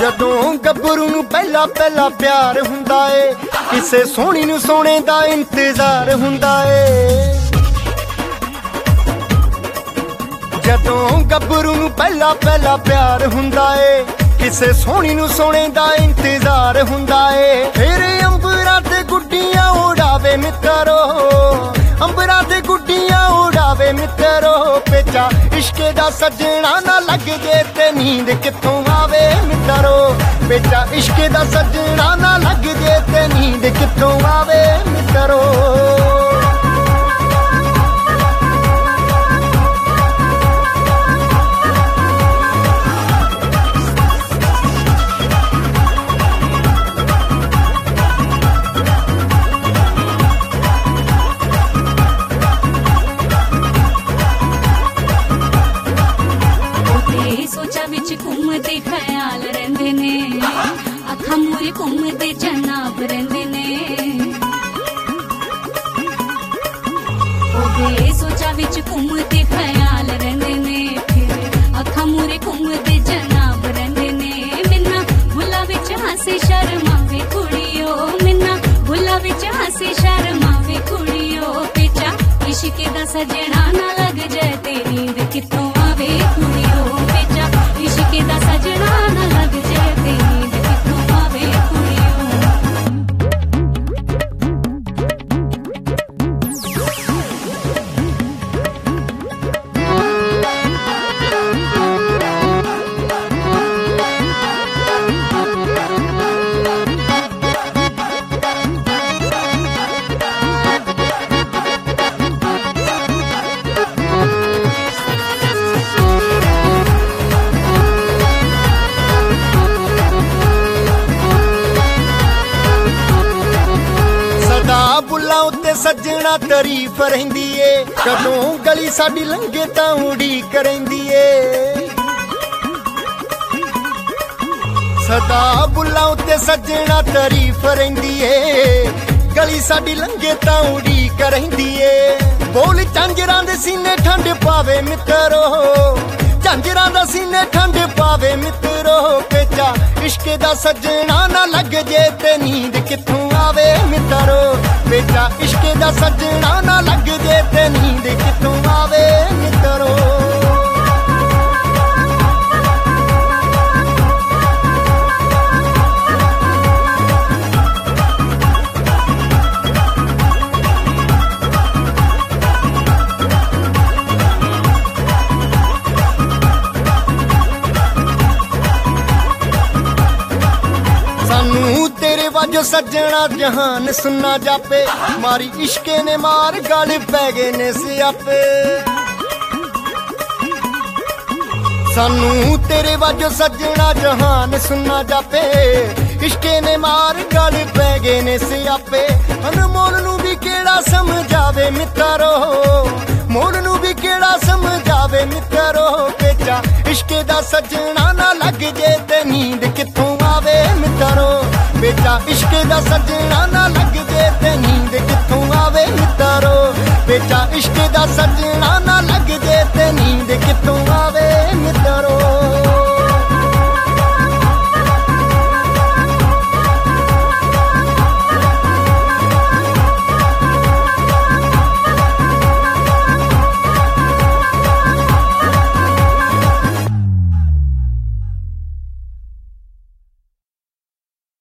जदों गब्बरू नूं पहला पहला प्यार हुंदा ए, किसे सोहणी नूं सोहणे दा इंतजार हुंदा ए। जदों गब्बरू नूं पहला पहला प्यार हुंदा ए, किसे सोहणी नूं सोहणे दा इंतजार हुंदा ए। फिर अंबरां ते गुड्डियां उड़ावे मित्रो, अंबरां ते गुड्डियां उड़ावे मित्रो। पेचा इश्के दा सजना ना लग जे ते नींद कित्थों आवे मित्रो। पेचा इश्के दा सजना ना लग जे ते नींद कित्थों आवे मित्रो। घूमते ख्याल रहिंदे ने, अखां मूरे घूमते जनाब रहिंदे ने। ओदे सोचा विच घूमते ख्याल रहिंदे ने, फिर अखां मूरे घूमते जनाब रहिंदे ने। मिन्ना भुल्ला विच हासे शर्मावे कुड़ियो, मिन्ना भुल्ला विच हासे शर्मावे कुड़ियो। पेचा इश्क दा सजना ना लग जाए ते नींद कित्थों आवे कुड़ियो। पेचा इश्क दा सजना ना लग जाए ते नींद कित्थों आवे कुड़ियो। बुल्लां उत्ते सजना तारीफ रहिंदी ए, कदों गली साडी लंघे तां उड़ीक रहिंदी ए। सदा बुल्लां उत्ते सजना तारीफ रहिंदी ए, गली साडी लंघे तां उड़ीक रहिंदी ए। बोल झांजरां दे सीने ठंड पावे मित्रो, झांजरां दा सीने ठंड पावे मित्रो। पेचा इश्क दा सजना ना लग जे ते नींद कित्थों आवे मित्रो। पेचा इश्क दा सजना ना लग जे ते नींद कित्थों आवे मित्रो। सानू तेरे वाजो सजना जहान सुनना जापे, मारी इश्के ने मार गल पै गए ने सियापे। सानू तेरे वाजो सजना जहान सुनना जापे, इश्के ने मार गल पै गए ने सियापे। अनमोल नू भी केड़ा समझावे मित्रो, मोल नू भी केड़ा समझावे मित्रो। पेचा इश्के दा सजना ना लग जे ते नींद कित्थों आवे मित्रो। पेचा इश्क दा सजना ना लग जे ते नींद कित्थों आवे मित्रो। पेचा इश्क दा सजना ना लग